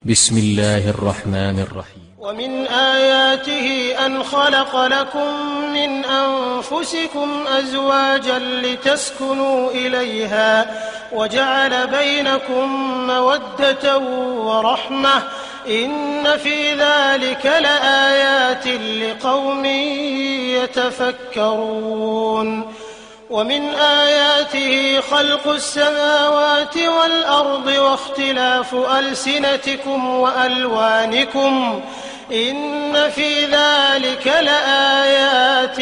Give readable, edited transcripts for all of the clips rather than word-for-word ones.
بسم الله الرحمن الرحيم. ومن آياته أن خلق لكم من أنفسكم أزواجا لتسكنوا إليها وجعل بينكم مودة ورحمة إن في ذلك لآيات لقوم يتفكرون. ومن آياته خلق السماوات والأرض واختلاف ألسنتكم وألوانكم إن في ذلك لآيات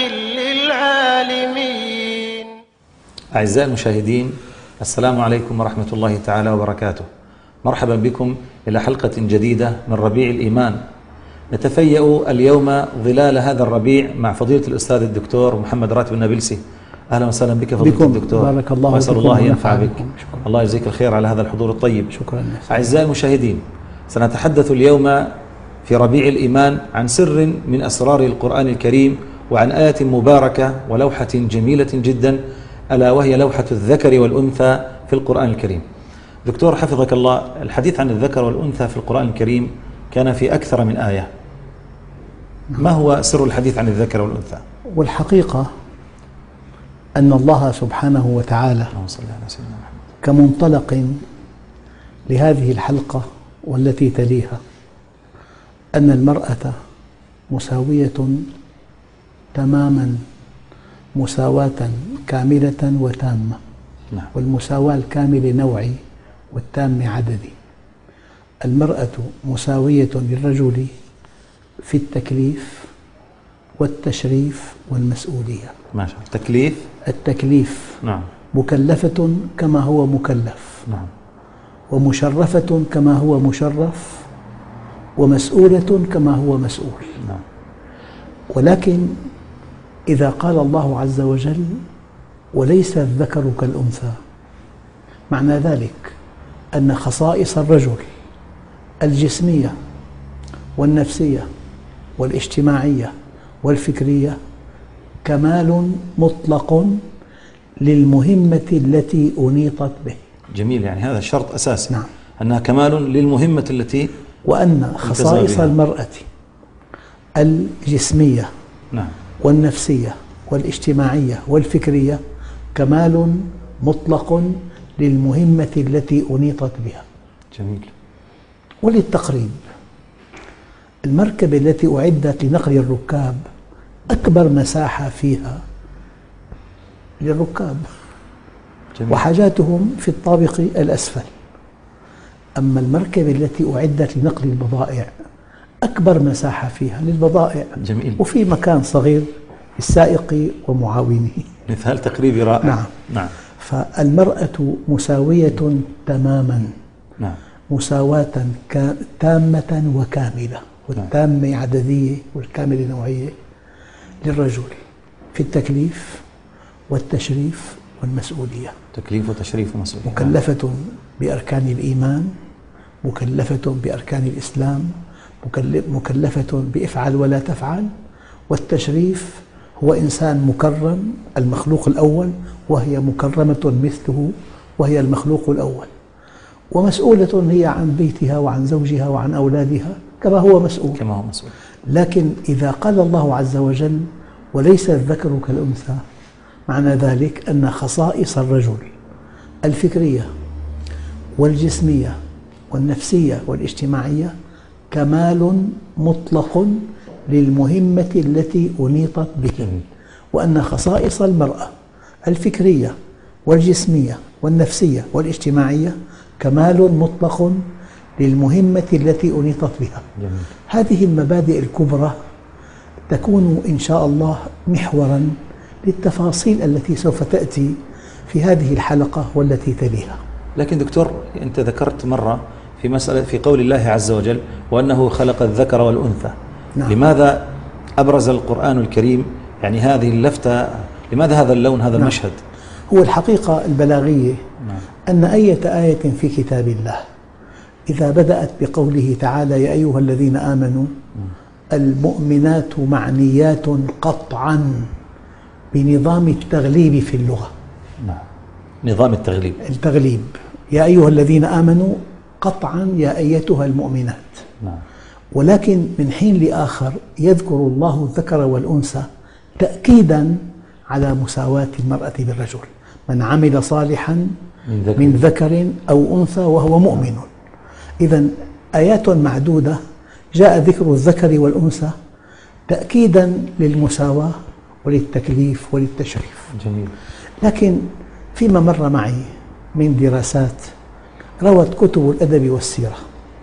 للعالمين. أعزائي المشاهدين، السلام عليكم ورحمة الله تعالى وبركاته. مرحبا بكم إلى حلقة جديدة من ربيع الإيمان. نتفيأ اليوم ظلال هذا الربيع مع فضيلة الأستاذ الدكتور محمد راتب النابلسي. أهلا وسهلا بك فضيلة الدكتور. بارك الله وأسأل الله ينفع بك. شكرا. الله يجزيك الخير على هذا الحضور الطيب. شكرا. أعزائي المشاهدين، سنتحدث اليوم في ربيع الإيمان عن سر من أسرار القرآن الكريم وعن آية مباركة ولوحة جميلة جدا، ألا وهي لوحة الذكر والأنثى في القرآن الكريم. دكتور حفظك الله، الحديث عن الذكر والأنثى في القرآن الكريم كان في أكثر من آية. ما هو سر الحديث عن الذكر والأنثى؟ والحقيقة أن الله سبحانه وتعالى كمنطلق لهذه الحلقة والتي تليها أن المرأة مساوية تماما، مساواة كاملة وتامة. والمساواة الكاملة نوعي والتام عددي. المرأة مساوية للرجل في التكليف والتشريف والمسؤولية. ما شاء الله. التكليف نعم. مكلفة كما هو مكلف. نعم. ومشرفة كما هو مشرف، ومسؤولة كما هو مسؤول. نعم. ولكن إذا قال الله عز وجل وليس الذكر كالأنثى، معنى ذلك أن خصائص الرجل الجسمية والنفسية والاجتماعية والفكرية كمال مطلق للمهمة التي أنيطت به. جميل، يعني هذا شرط أساسي. نعم. أنها كمال للمهمة التي وأن خصائص المرأة الجسمية نعم والنفسية والاجتماعية والفكرية كمال مطلق للمهمة التي أنيطت بها. جميل. وللتقريب، المركبة التي أعدت لنقل الركاب أكبر مساحة فيها للركاب. جميل. وحاجاتهم في الطابق الأسفل. أما المركبة التي أعدت لنقل البضائع أكبر مساحة فيها للبضائع. جميل. وفي مكان صغير للسائق ومعاونه. مثال تقريبي رائع. نعم. نعم. فالمرأة مساوية تماما. نعم. مساواة تامة وكاملة، والتامة عددية والكاملة نوعية للرجل في التكليف والتشريف والمسؤولية. تكليف وتشريف ومسؤولية. مكلفة بأركان الإيمان، مكلفة بأركان الإسلام، مكلفة بإفعل ولا تفعل. والتشريف هو إنسان مكرم، المخلوق الأول، وهي مكرمة مثله وهي المخلوق الأول. ومسؤولة هي عن بيتها وعن زوجها وعن أولادها كما هو مسؤول. لكن إذا قال الله عز وجل وليس الذكر كالأنثى، معنى ذلك أن خصائص الرجل الفكرية والجسمية والنفسية والاجتماعية كمال مطلق للمهمة التي أنيطت به. وأن خصائص المرأة الفكرية والجسمية والنفسية والاجتماعية كمال مطلق للمهمة التي أنيطت بها. جميل. هذه المبادئ الكبرى تكون إن شاء الله محوراً للتفاصيل التي سوف تأتي في هذه الحلقة والتي تليها. لكن دكتور، أنت ذكرت مرة في مسألة في قول الله عز وجل وأنه خلق الذكر والأنثى. نعم. لماذا أبرز القرآن الكريم يعني هذه اللفتة؟ لماذا هذا اللون، هذا المشهد؟ هو الحقيقة البلاغية. نعم. أن أية آية في كتاب الله إذا بدأت بقوله تعالى يا أيها الذين آمنوا، المؤمنات معنيات قطعا بنظام التغليب في اللغة. نعم. نظام التغليب. التغليب، يا أيها الذين آمنوا قطعا يا أيتها المؤمنات. نعم. ولكن من حين لآخر يذكر الله الذكر والأنثى تأكيدا على مساواة المرأة بالرجل: من عمل صالحا من ذكر أو أنثى وهو مؤمن. إذن آيات معدودة جاء ذكر الذكر والأنثى تأكيدا للمساواة وللتكليف وللتشريف. جميل. لكن فيما مر معي من دراسات روت كتب الأدب والسيرة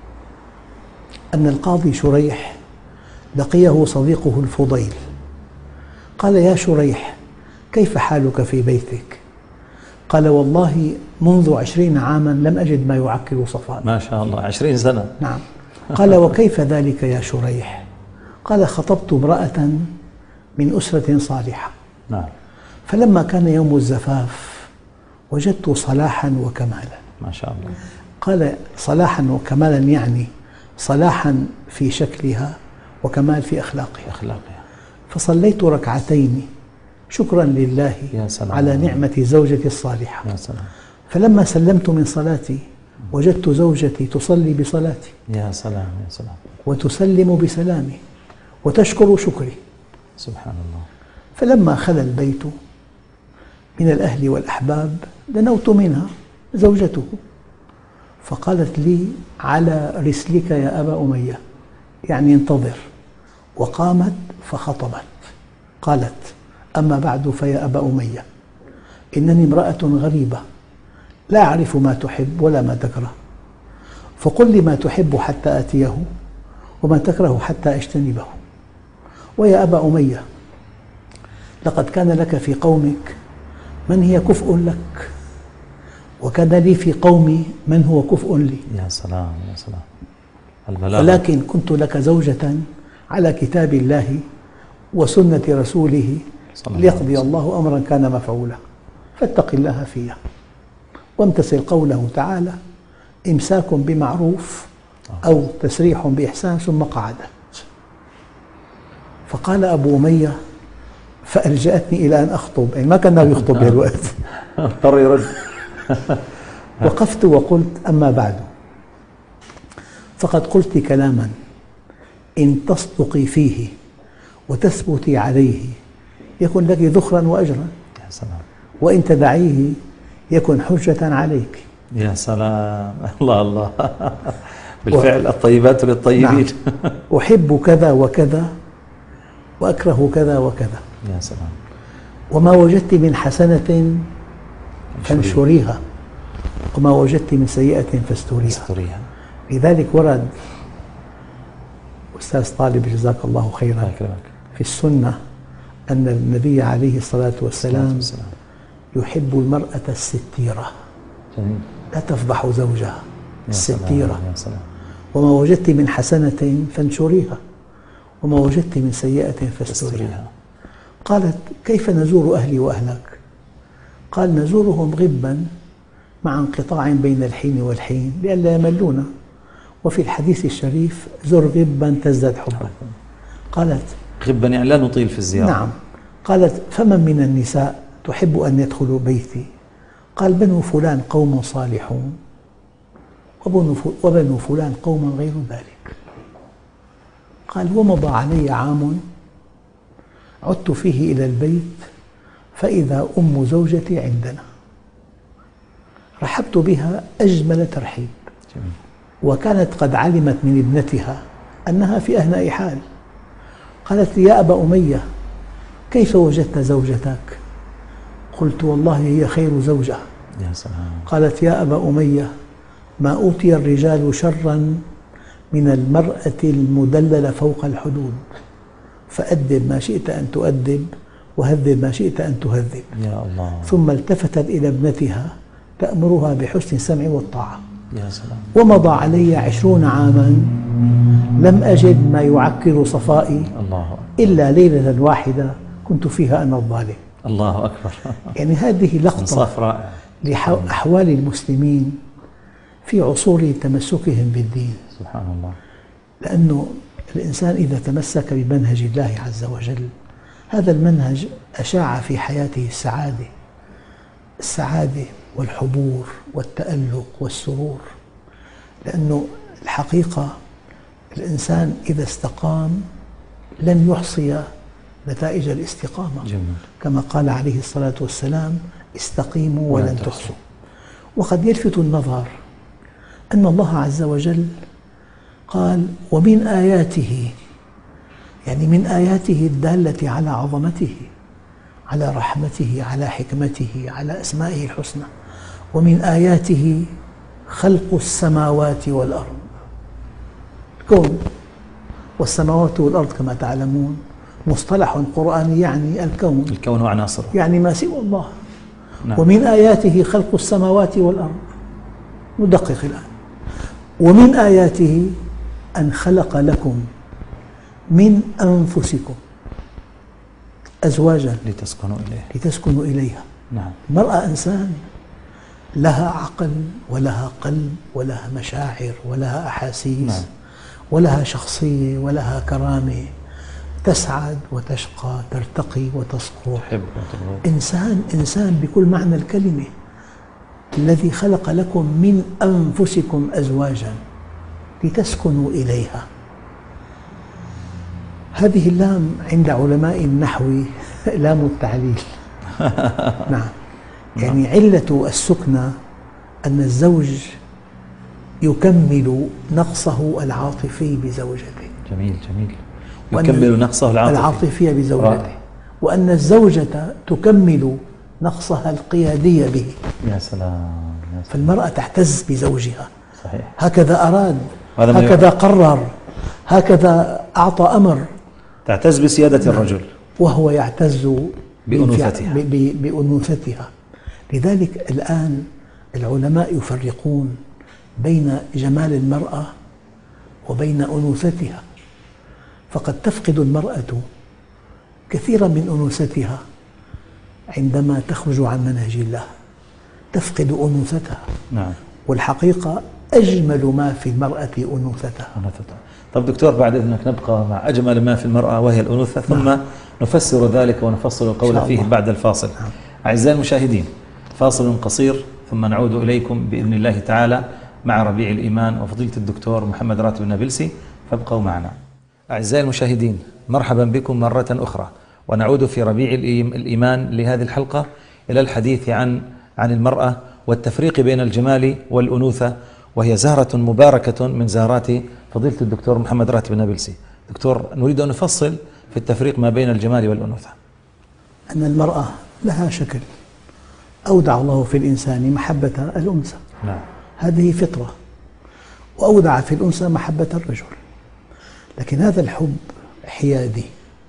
أن القاضي شريح لقيه صديقه الفضيل، قال: يا شريح، كيف حالك في بيتك؟ قال: والله منذ 20 عاما لم أجد ما يعكر صفائي. ما شاء الله، 20 سنة. نعم. قال: وكيف ذلك يا شريح؟ قال: خطبت امرأة من أسرة صالحة، نعم. فلما كان يوم الزفاف وجدت صلاحا وكمالا. ما شاء الله. قال: صلاحا وكمالا يعني صلاحا في شكلها وكمال في أخلاقها. فصليت ركعتين شكرا لله يا سلام. على نعمة زوجتي الصالحة. يا سلام. فلما سلمت من صلاتي وجدت زوجتي تصلي بصلاتي يا سلام يا سلام، وتسلم بسلامي وتشكر شكري. سبحان الله. فلما خلا البيت من الأهل والأحباب دنوت منها زوجته، فقالت لي: على رسلك يا أبا أمية، يعني انتظر. وقامت فخطبت، قالت: أما بعد فيا أبا أمية، إنني امرأة غريبة لا أعرف ما تحب ولا ما تكره، فقل لي ما تحب حتى آتيه وما تكره حتى أجتنبه. ويا أبا أمية، لقد كان لك في قومك من هي كفء لك، وكان لي في قومي من هو كفء لي. يا سلام يا سلام، البلاغة. ولكن كنت لك زوجة على كتاب الله وسنة رسوله ليقضي الله أمرا كان مفعولا، فاتق الله فيها وامتثل قوله تعالى: إمساك بمعروف أو تسريح بإحسان. ثم قعدت. فقال أبو أمية: فألجأتني إلى أن أخطب، يعني ما كان يخطب بهالوقت. اضطر يرد. وقفت وقلت: أما بعد، فقد قلت كلاما إن تصدقي فيه وتثبتي عليه يكن لك ذخرا وأجرا، يا سلام. وإن تدعيه يكن حجة عليك. يا سلام، الله الله. بالفعل الطيبات للطيبين. نعم. أحب كذا وكذا وأكره كذا وكذا. يا سلام. وما وجدت من حسنة فانشريها وما وجدت من سيئة فاستريها. لذلك ورد أستاذ طالب جزاك الله خيرا في السنة أن النبي عليه الصلاة والسلام يحب المرأة الستيرة، لا تفضح زوجها، الستيرة. وما وجدت من حسنة فانشريها وما وجدت من سيئة فاستريها. قالت: كيف نزور أهلي وأهلك؟ قال: نزورهم غبا مع انقطاع بين الحين والحين لئلا يملونا، وفي الحديث الشريف: زر غبا تزداد حبا. قالت: غبا يعني لا نطيل في الزيارة. نعم. قالت: فمن من النساء تحب أن يدخلوا بيتي؟ قال: بنو فلان قوم صالحون وبنو فلان قوم غير ذلك. قال: ومضى علي عام عدت فيه إلى البيت فإذا أم زوجتي عندنا، رحبت بها أجمل ترحيب، وكانت قد علمت من ابنتها أنها في أهنأ حال. قالت لي: يا أبا أمية، كيف وجدت زوجتك؟ قلت: والله هي خير زوجة. يا سلام. قالت: يا أبا أمية، ما أوتي الرجال شرا من المرأة المدللة فوق الحدود، فأدب ما شئت أن تؤدب وهذب ما شئت أن تهذب. يا الله. ثم التفتت إلى ابنتها تأمرها بحسن السمع والطاعة. يا سلام. ومضى علي 20 عاما لم أجد ما يعكر صفائي الله. إلا ليلة واحدة كنت فيها أنا الظالم. الله أكبر. يعني هذه لقطة لأحوال المسلمين في عصور تمسكهم بالدين. سبحان الله. لأنه الإنسان إذا تمسك بمنهج الله عز وجل، هذا المنهج أشاع في حياته السعادة والحبور والتألق والسرور، لأنه الحقيقة الإنسان إذا استقام لن يحصي نتائج الاستقامة. جميل. كما قال عليه الصلاة والسلام: استقيموا ولن تحصوا. وقد يلفت النظر أن الله عز وجل قال: ومن آياته، يعني من آياته الدالة على عظمته، على رحمته، على حكمته، على أسمائه الحسنى، ومن آياته خلق السماوات والأرض. الكون والسماوات والأرض كما تعلمون مصطلح قرآني يعني الكون وعناصره، يعني ما سوى الله. نعم. ومن آياته خلق السماوات والأرض. ندقق الآن: ومن آياته أن خلق لكم من أنفسكم أزواجا لتسكنوا إليها. نعم. المرأة إنسان، لها عقل ولها قلب ولها مشاعر ولها أحاسيس. نعم. ولها شخصية ولها كرامة، تسعد وتشقى، ترتقي وتسقط. إنسان بكل معنى الكلمة. الذي خلق لكم من أنفسكم أزواجا لتسكنوا إليها. هذه اللام عند علماء النحو لام التعليل. نعم. يعني علة السكنى أن الزوج يكمل نقصه العاطفي بزوجته. جميل. يكمل نقصه العاطفي بزوجته. وأن الزوجة تكمل نقصها القيادي به. يا سلام. فالمرأة تحتز بزوجها. صحيح. هكذا أراد، هكذا قرر، هكذا أعطى أمر. تعتز بسيادة الرجل وهو يعتز بأنوثتها. لذلك الآن العلماء يفرقون بين جمال المرأة وبين أنوثتها. فقد تفقد المرأة كثيرا من أنوثتها عندما تخرج عن منهج الله، تفقد أنوثتها. نعم. والحقيقة أجمل ما في المرأة أنوثتها. طب دكتور، بعد إذنك نبقى مع أجمل ما في المرأة وهي الأنوثة، ثم نفسر ذلك ونفصل القول فيه بعد الفاصل. أعزائي المشاهدين، فاصل قصير ثم نعود إليكم بإذن الله تعالى مع ربيع الإيمان وفضيلة الدكتور محمد راتب النابلسي، فابقوا معنا. أعزائي المشاهدين، مرحبا بكم مرة أخرى، ونعود في ربيع الإيمان لهذه الحلقة إلى الحديث عن المرأة والتفريق بين الجمال والأنوثة، وهي زهرة مباركة من زهرات فضيلة الدكتور محمد راتب النابلسي. دكتور، نريد أن نفصل في التفريق ما بين الجمال والأنوثة. أن المرأة لها شكل أودع الله في الإنسان محبة الأنثى. نعم. هذه فطرة. وأودع في الأنثى محبة الرجل. لكن هذا الحب حيادي،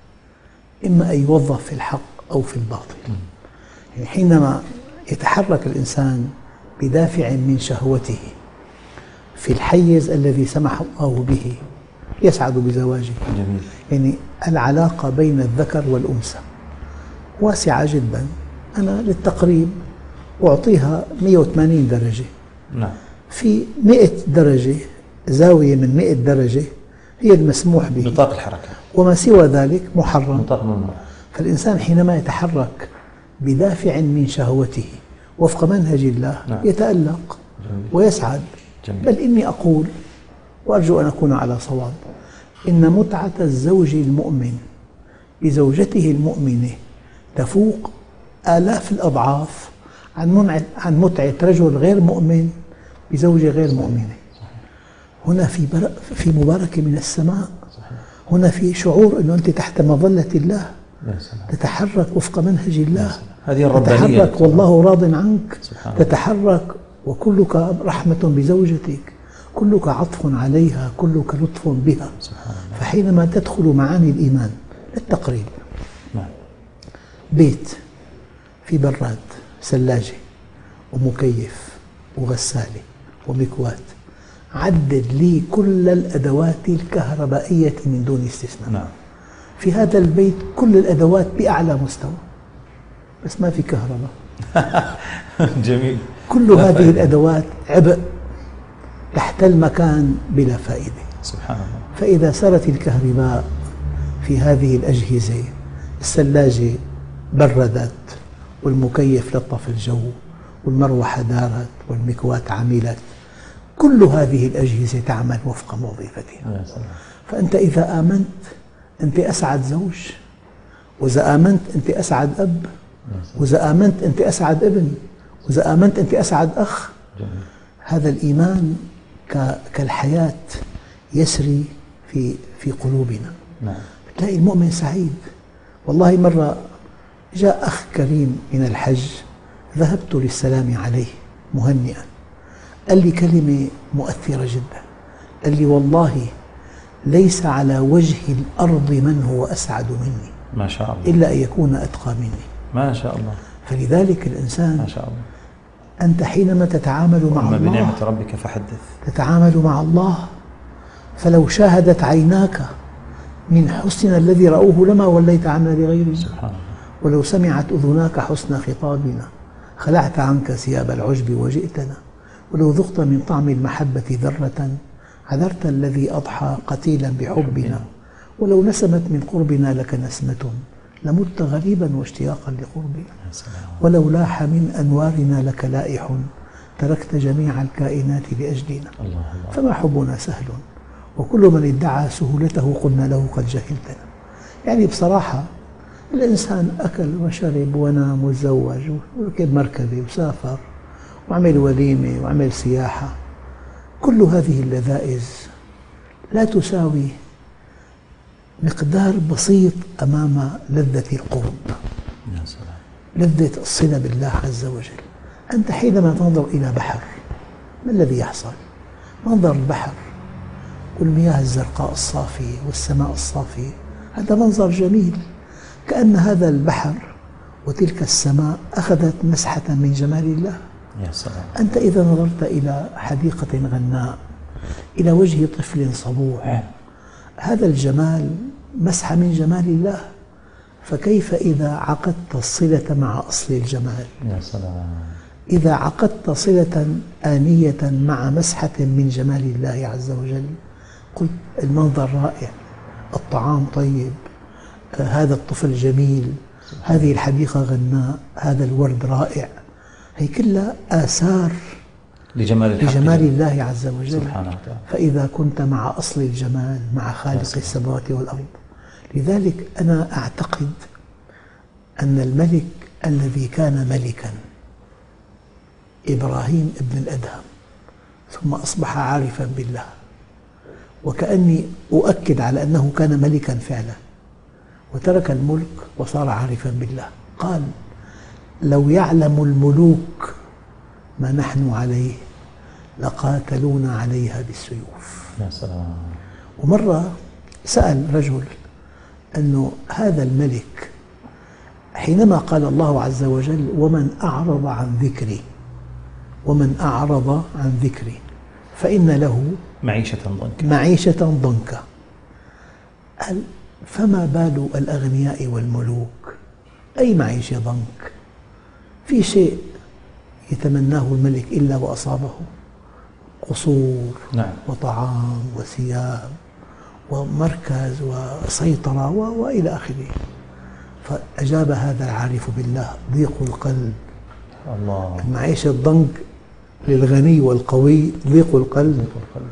إما أن يوظف في الحق أو في الباطل. يعني حينما يتحرك الإنسان بدافع من شهوته في الحيز الذي سمح الله به يسعد بزواجه. جميل. يعني العلاقة بين الذكر والأنثى واسعة جدا. أنا للتقريب أعطيها 180 درجة. نعم. في 100 درجة، زاوية من 100 درجة هي المسموح به، نطاق الحركة، وما سوى ذلك محرم. نطاق ممنوع. فالإنسان حينما يتحرك بدافع من شهوته وفق منهج الله، نعم، يتألق ويسعد. جميل. بل إني أقول، وأرجو أن أكون على صواب، إن متعة الزوج المؤمن بزوجته المؤمنة تفوق آلاف الأضعاف عن متعة رجل غير مؤمن بزوجة غير مؤمنة. هنا في مباركة من السماء. هنا في شعور أنه أنت تحت مظلة الله، تتحرك وفق منهج الله، هذه الربانية، تتحرك والله راض عنك، تتحرك وكلك رحمة بزوجتك، كلك عطف عليها، كلك لطف بها. فحينما تدخل معاني الإيمان للتقريب، بيت في براد، ثلاجة ومكيف وغسالة ومكواة، عدد لي كل الأدوات الكهربائية من دون استثناء. نعم. في هذا البيت كل الأدوات بأعلى مستوى، بس ما في كهرباء. جميل. كل هذه الأدوات عبء تحتل مكان بلا فائدة. سبحان الله. فإذا سرت الكهرباء في هذه الأجهزة، الثلاجة بردت، والمكيف لطف الجو، والمروحة دارت، والمكواة عملت، كل هذه الأجهزة تعمل وفق وظيفتها. فأنت إذا آمنت أنت أسعد زوج، وإذا آمنت أنت أسعد أب، وإذا آمنت أنت أسعد ابن، وإذا آمنت أنت أسعد أخ. هذا الإيمان كالحياة يسري في قلوبنا. تلاقي المؤمن سعيد. والله مرة جاء أخ كريم من الحج، ذهبت للسلام عليه مهنئا، قال لي كلمة مؤثرة جدا، قال لي والله ليس على وجه الأرض من هو أسعد مني ما شاء الله إلا أن يكون أتقى مني. ما شاء الله. فلذلك الإنسان ما شاء الله أنت حينما تتعامل مع الله بنعمة ربك فحدث، تتعامل مع الله، فلو شاهدت عيناك من حسن الذي رأوه لما وليت عنا لغيره. سبحان الله. ولو سمعت أذناك حسن خطابنا خلعت عنك ثياب العجب وجئتنا. ولو ذقت من طعم المحبة ذرة عذرت الذي أضحى قتيلا بحبنا. ولو نسمت من قربنا لك نسمة لمت غريبا واشتياقا لقربنا. ولو لاح من أنوارنا لك لائح تركت جميع الكائنات لأجلنا. فما حبنا سهل، وكل من ادعى سهولته قلنا له قد جهلتنا. يعني بصراحة الإنسان أكل وشرب ونام وتزوج وركب مركبة وسافر وعمل وليمة وعمل سياحة، كل هذه اللذائذ لا تساوي مقدار بسيط أمام لذة القرب، لذة الصلة بالله عز وجل. أنت حينما تنظر إلى بحر ما الذي يحصل؟ منظر البحر والمياه الزرقاء الصافية والسماء الصافية، هذا منظر جميل، كأن هذا البحر وتلك السماء أخذت مسحة من جمال الله. يا سلام. أنت إذا نظرت إلى حديقة غناء، إلى وجه طفل صبوح، هذا الجمال مسحة من جمال الله، فكيف إذا عقدت الصلة مع أصل الجمال؟ يا سلام. إذا عقدت صلة آنية مع مسحة من جمال الله عز وجل، قلت المنظر رائع، الطعام طيب، هذا الطفل جميل، هذه الحديقة غناء، هذا الورد رائع، هي كلها آثار لجمال الله عز وجل. فإذا كنت مع أصل الجمال مع خالق السماوات والأرض. لذلك أنا أعتقد أن الملك الذي كان ملكا إبراهيم ابن الأدهم ثم أصبح عارفا بالله، وكأني أؤكد على أنه كان ملكا فعلا وترك الملك وصار عارفا بالله، قال لو يعلم الملوك ما نحن عليه لقاتلونا عليها بالسيوف. يا سلام. ومرة سأل رجل أنه هذا الملك حينما قال الله عز وجل ومن أعرض عن ذكري فإن له معيشة ضنكا، قال فما بال الأغنياء والملوك؟ أي معيشة ضنك؟ في شيء يتمناه الملك إلا وأصابه؟ قصور وطعام وثياب ومركز وسيطرة وإلى آخره. فأجاب هذا العارف بالله ضيق القلب. الله. المعيشة الضنك للغني والقوي ضيق القلب،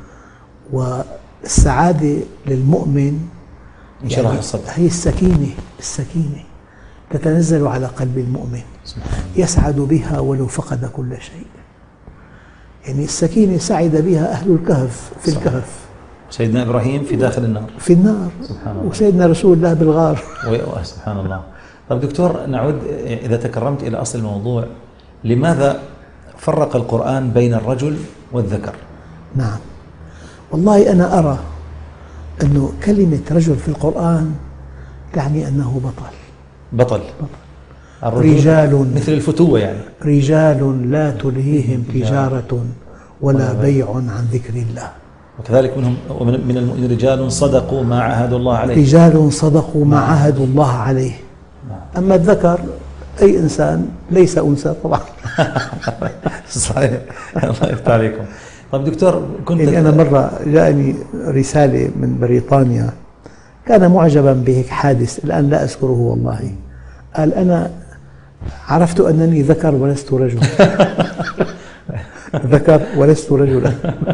والسعادة للمؤمن يعني هي السكينة تتنزل على قلب المؤمن، يسعد بها ولو فقد كل شيء. يعني السكينة سعد بها أهل الكهف في الكهف، سيدنا إبراهيم في داخل النار وسيدنا رسول الله بالغار. سبحان الله. طيب دكتور، نعود إذا تكرمت إلى أصل الموضوع، لماذا فرق القرآن بين الرجل والذكر؟ نعم، والله أنا أرى أنه كلمة رجل في القرآن تعني أنه بطل. رجال مثل الفتوة، يعني رجال لا تلهيهم تجارة ولا بيع عن ذكر الله. وكذلك من المؤمنين رجال صدقوا ما عاهدوا الله عليه. رجال صدقوا ما عاهدوا الله عليه. أما الذكر أي إنسان ليس أنثى طبعا. صحيح. الله يفتح عليكم. طيب دكتور، يعني أنا مرة جاءني رسالة من بريطانيا، كان معجبا بهيك حادث الآن لا أذكره والله، قال أنا عرفت أنني ذكر ولست رجل. ذكر ولست رجلا.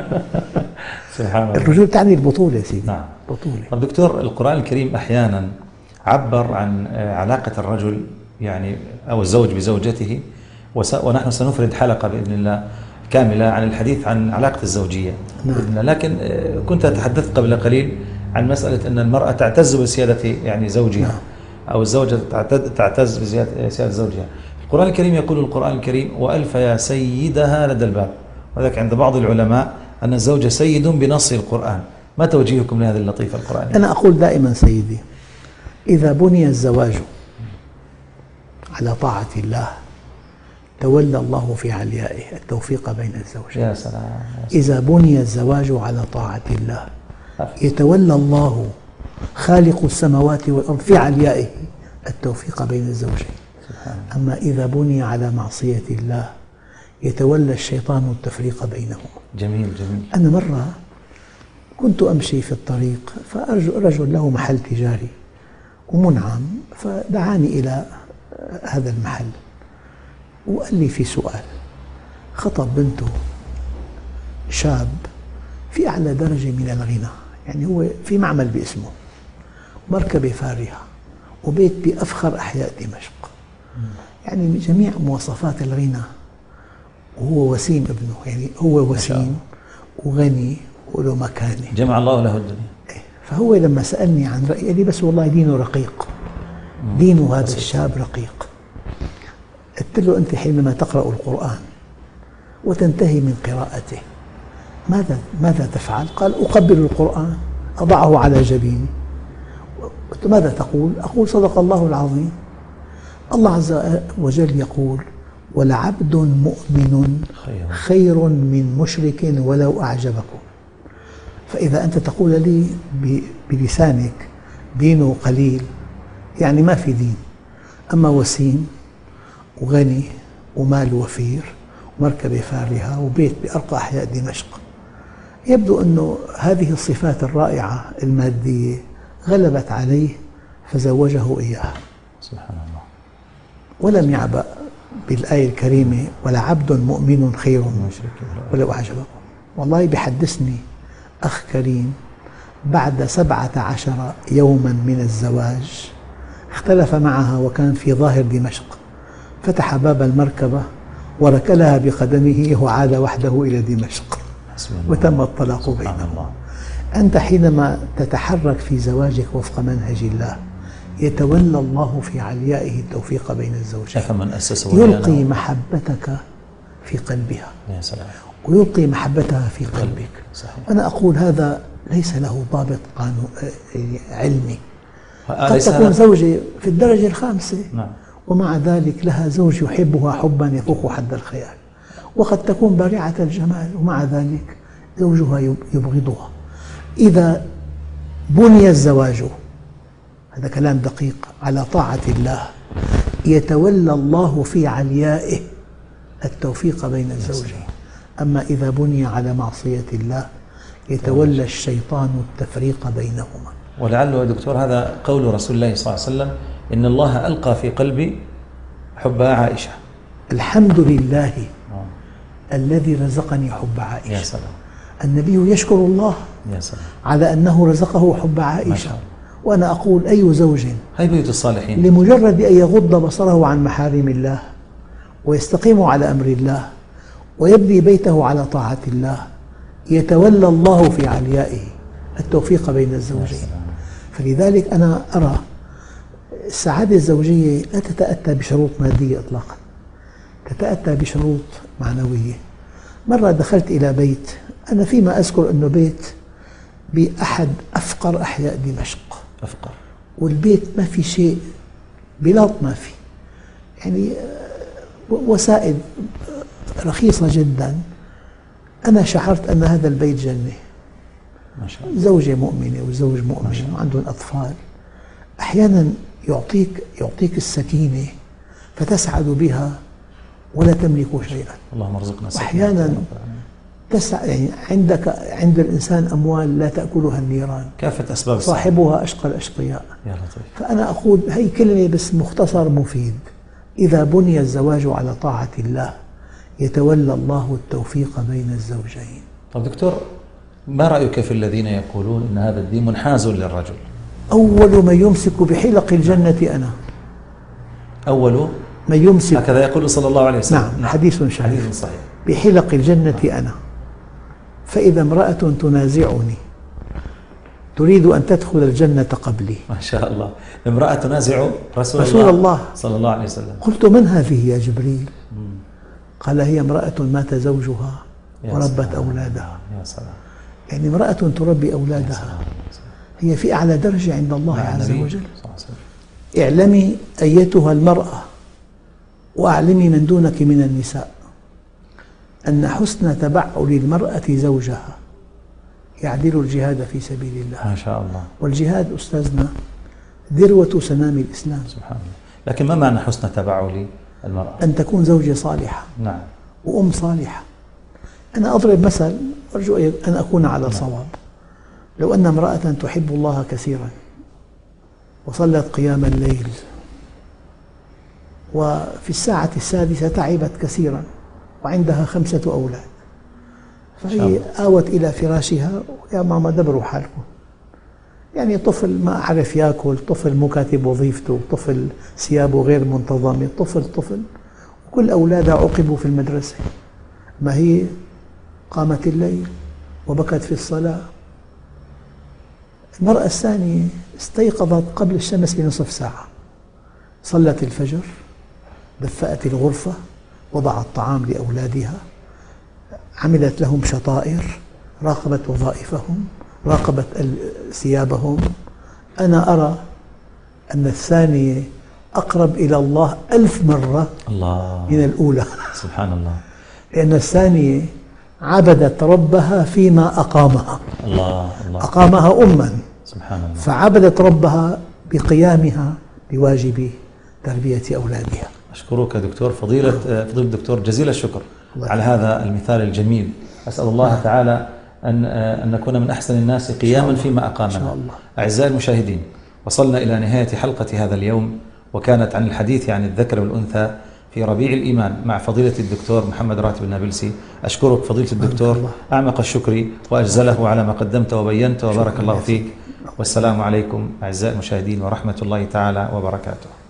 سبحان الله. الرجول تعني البطولة يا سيدي. نعم. بطولة. طب دكتور، القرآن الكريم أحيانا عبر عن علاقة الرجل يعني أو الزوج بزوجته، ونحن سنفرد حلقة بإذن الله كاملة عن الحديث عن علاقة الزوجية بإذن الله. لكن كنت تحدثت قبل قليل عن مسألة أن المرأة تعتز بسيادة يعني زوجها، أو الزوجة تعتز بسيادة زوجها. القرآن الكريم يقول القرآن الكريم: وألف يا سيدها لدى الباب. وذلك عند بعض العلماء أن الزوج سيد بنص القرآن. ما توجيهكم لهذه اللطيفة القرآنية؟ أنا أقول دائما سيدي، إذا بني الزواج على طاعة الله تولى الله في عليائه التوفيق بين الزوجين. يا سلام. إذا بني الزواج على طاعة الله يتولى الله خالق السماوات والأرض في عليائه التوفيق بين الزوجين. أما إذا بني على معصية الله يتولى الشيطان التفريق بينهما. جميل جميل. أنا مرة كنت أمشي في الطريق فرجل له محل تجاري ومنعم، فدعاني إلى هذا المحل وقال لي في سؤال. خطب بنته شاب في أعلى درجة من الغنى، يعني هو في معمل باسمه، مركبة فارهة، وبيت بأفخر أحياء دمشق، يعني جميع مواصفات الغنى، وهو وسيم ابنه، يعني هو وسيم وغني وله مكانة، جمع الله له الدنيا. فهو لما سألني عن رأيي قال لي: بس والله دينه رقيق، دينه هذا الشاب رقيق. قلت له: أنت حينما تقرأ القرآن وتنتهي من قراءته ماذا تفعل؟ قال: أقبل القرآن، أضعه على جبيني. قلت: ماذا تقول؟ أقول: صدق الله العظيم. الله عز وجل يقول: ولعبد مؤمن خير من مشرك ولو أعجبكم. فإذا أنت تقول لي بلسانك دينه قليل، يعني ما في دين. أما وسيم وغني ومال وفير ومركبة فارهة وبيت بأرقى أحياء دمشق، يبدو أنه هذه الصفات الرائعة المادية غلبت عليه فزوجه إياها. سبحان الله. ولم يعبأ بالآية الكريمة: ولعبد مؤمن خير من مشرك ولو أعجبكم. والله بحدثني أخ كريم بعد 17 يوما من الزواج اختلف معها وكان في ظاهر دمشق، فتح باب المركبة وركلها بقدمه وعاد وحده إلى دمشق وتم الطلاق بينهم. أنت حينما تتحرك في زواجك وفق منهج الله يتولى الله في عليائه التوفيق بين الزوجين، يلقي محبتك في قلبها. يا سلام. ويلقي محبتها في قلبك. صحيح. أنا أقول هذا ليس له ضابط علمي. قد تكون زوجة في الدرجة الخامسة، نعم، ومع ذلك لها زوج يحبها حبا يفوق حد الخيال، وقد تكون بارعة الجمال ومع ذلك زوجها يبغضها. إذا بني الزواج، هذا كلام دقيق، على طاعة الله يتولى الله في عليائه التوفيق بين الزوجين. أما إذا بني على معصية الله يتولى الشيطان التفريق بينهما. ولعله يا دكتور هذا قول رسول الله صلى الله عليه وسلم: إن الله ألقى في قلبي حب عائشة. الحمد لله الذي رزقني حب عائشة. يا سلام. النبي يشكر الله يا سلام على أنه رزقه حب عائشة. وأنا أقول: أي زوج هاي بيوت الصالحين لمجرد أن يغض بصره عن محارم الله ويستقيم على أمر الله ويبني بيته على طاعة الله يتولى الله في عليائه التوفيق بين الزوجين. فلذلك أنا أرى السعادة الزوجية لا تتأتى بشروط مادية إطلاقا، تتأتى بشروط معنوية. مرة دخلت إلى بيت، أنا فيما أذكر أنه بيت بأحد أفقر أحياء دمشق، أفقر، والبيت ما في شيء، بلاط ما في، يعني وسائل رخيصة جدا. أنا شعرت أن هذا البيت جنة. ما شاء الله. زوجة مؤمنة وزوج مؤمن وعندهم أطفال. أحيانا يعطيك السكينة فتسعد بها ولا تملك شيئا. اللهم ارزقنا السكينة. وأحيانا يعني عند الإنسان أموال لا تأكلها النيران، كافة أسباب صاحبها أشقى الأشقياء. يا لطيف. فأنا أقول هي كلمة بس مختصر مفيد: إذا بني الزواج على طاعة الله يتولى الله التوفيق بين الزوجين. طب دكتور، ما رأيك في الذين يقولون إن هذا الدين منحاز للرجل؟ أول من يمسك بحلق الجنة أنا. أول من يمسك، هكذا يقول صلى الله عليه وسلم. نعم، حديث شريف، حديث صحيح. بحلق الجنة أنا. فإذا امرأة تنازعني تريد أن تدخل الجنة قبلي. ما شاء الله. امرأة تنازع رسول الله صلى الله عليه وسلم. قلت: من هذه يا جبريل؟ قال: هي امرأة مات زوجها وربت أولادها. يا سلام. يعني امرأة تربي أولادها هي في أعلى درجة عند الله عز وجل. اعلمي أيتها المرأة وأعلمي من دونك من النساء أن حسن تبعل المرأة زوجها يعدل الجهاد في سبيل الله. ما شاء الله. والجهاد أستاذنا ذروة سنام الإسلام. سبحان الله. لكن ما معنى حسن تبعل المرأة؟ أن تكون زوجة صالحة، نعم، وأم صالحة. أنا أضرب مثل أرجو أن أكون على صواب. لو أن امرأة تحب الله كثيرا وصلت قيام الليل وفي الساعة 6 تعبت كثيرا وعندها 5 أولاد، فهي آوت إلى فراشها: يا ماما دبروا حالكم. يعني طفل ما عرف يأكل، طفل مو كاتب وظيفته، طفل ثيابه غير منتظمة، طفل وكل أولادها عوقبوا في المدرسة. ما هي قامت الليل وبكت في الصلاة. المرأة الثانية استيقظت قبل الشمس بنصف ساعة، صلت الفجر، دفأت الغرفة، وضعت طعام لأولادها، عملت لهم شطائر، راقبت وظائفهم، راقبت ثيابهم. أنا أرى أن الثانية أقرب إلى الله 1000 مرة من الأولى. سبحان الله. لأن الثانية عبدت ربها فيما أقامها. الله. أقامها أما، سبحان الله. فعبدت ربها بقيامها بواجب تربية أولادها. أشكرك دكتور، فضيلة الدكتور، جزيل الشكر على هذا المثال الجميل. أسأل الله تعالى أن نكون من أحسن الناس قياما فيما أقامنا. أعزائي المشاهدين، وصلنا إلى نهاية حلقة هذا اليوم، وكانت عن الحديث عن الذكر والأنثى في ربيع الإيمان مع فضيلة الدكتور محمد راتب النابلسي. أشكرك فضيلة الدكتور أعمق الشكر وأجزله على ما قدمت وبينت، وبارك الله فيك. والسلام عليكم أعزائي المشاهدين ورحمة الله تعالى وبركاته.